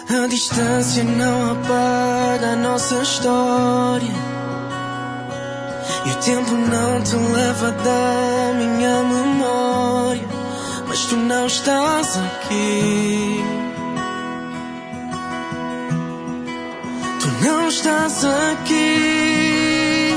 A distância não apaga a nossa história, e o tempo não te leva da minha memória. Mas tu não estás aqui, tu não estás aqui,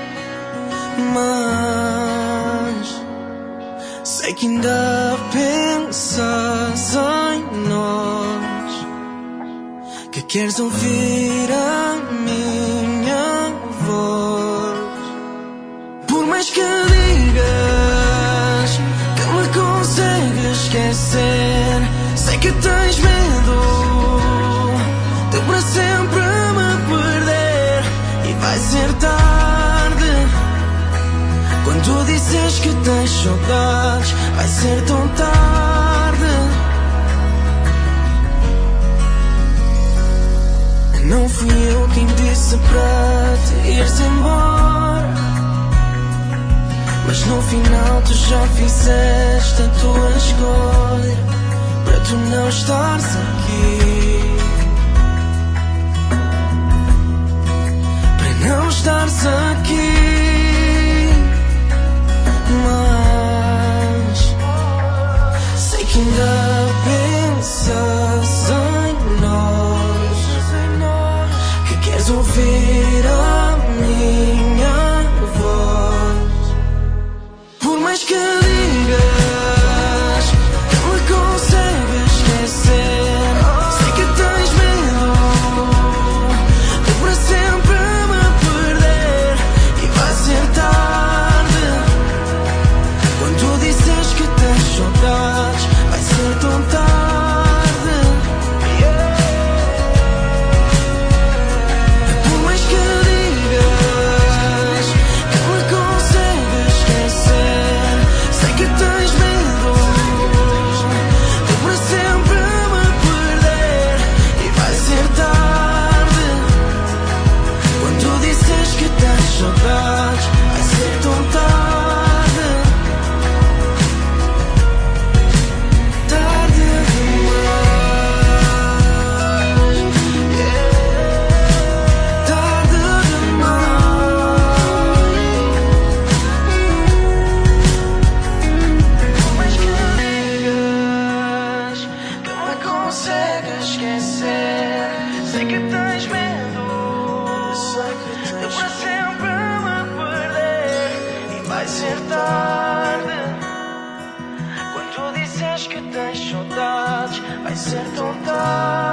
mas sei que ainda pensas em nós, que queres ouvir a minha voz. Por mais que digas que me consegues esquecer, sei que tens medo de para sempre me perder. E vai ser tarde quando tu disses que tens saudades, vai ser tão tarde. Não fui eu quem disse para te ires embora, mas no final tu já fizeste a tua escolha, para tu não estares aqui, para não estares aqui. Mas sei que ainda pensas em nós, que queres ouvir a minha voz. Por mais que digas que me consegues esquecer, sei que tens medo de para sempre me perder. E vai ser tarde quando tu disses que tens saudades, vai ser tão tarde. Por mais que digas que me consegues esquecer, sei que tens medo de para sempre me perder. E vai ser tarde quando tu disses que tens saudades, vai ser tão tarde, tarde demais, tarde demais. Por mais que digas que me consegues esquecer, sei que tens medo de para sempre me perder. E vai ser tarde quando tu disses que tens saudades, vai ser tão tarde.